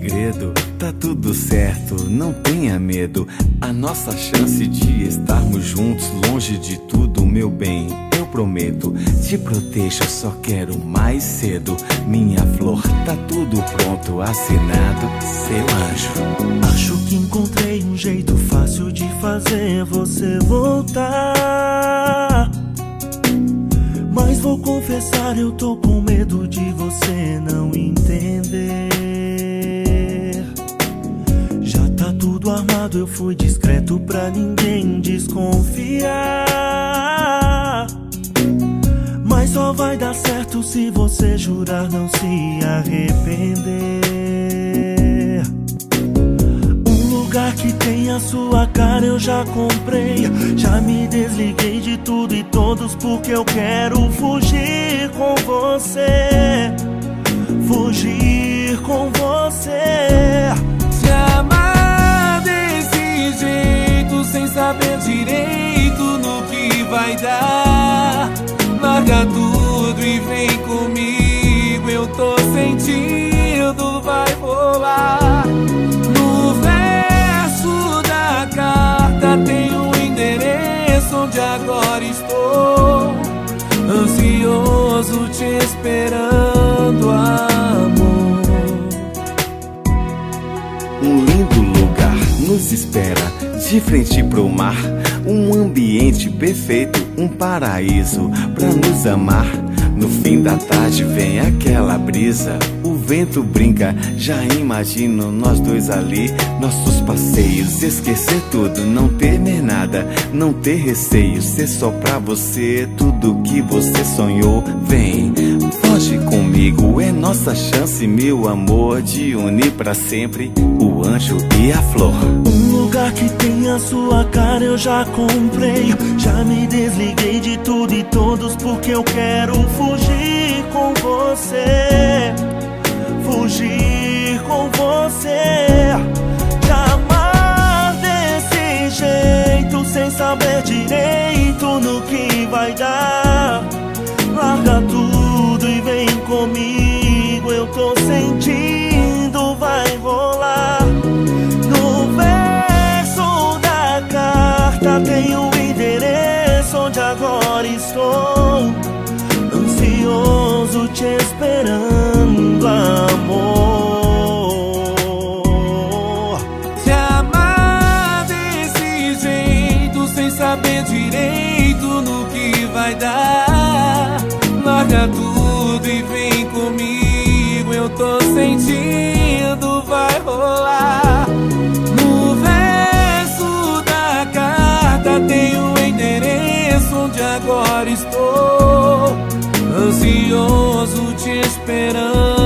segredo, tá tudo certo, não tenha medo. A nossa chance de estarmos juntos, longe de tudo, meu bem, eu prometo. Te protejo, só quero mais cedo. Minha flor, tá tudo pronto, assinado, seu anjo. Acho que encontrei um jeito fácil de fazer você voltar, mas vou confessar, eu tô com medo de você não entender. Já tá tudo armado, eu fui discreto pra ninguém desconfiar, mas só vai dar certo se você jurar não se arrepender. Um lugar que tem a sua cara eu já comprei. Já me desliguei de tudo e todos porque eu quero fugir com você. Fugir com você. Te amar desse jeito, sem saber direito no que vai dar. Larga tudo e vem comigo, eu tô sentindo, vai rolar. No verso da carta tem um endereço onde agora estou, ansioso te esperando, amor. Um lindo lugar nos espera, de frente pro mar. Um ambiente perfeito, um paraíso pra nos amar. No fim da tarde vem aquela brisa, o vento brinca, já imagino nós dois ali. Nossos passeios, esquecer tudo, não temer nada, não ter receio, ser só pra você tudo que você sonhou. Vem, foge comigo, é nossa chance, meu amor, de unir pra sempre o anjo e a flor. Um lugar que tem a sua cara eu já comprei. Já me desliguei de tudo e todos porque eu quero fugir com você. Fugir com você. Te amar desse jeito, sem saber direito no que vai dar. Larga tudo e vem comigo, eu tô sentindo, vai rolar. No verso da carta tem um endereço onde agora estou, ansioso te esperando, amor. Te amar desse jeito, sem saber direito no que vai dar. Larga tudo e vem comigo, eu tô sentindo, vai rolar. No verso da carta tem um endereço onde agora estou, ansioso te esperando.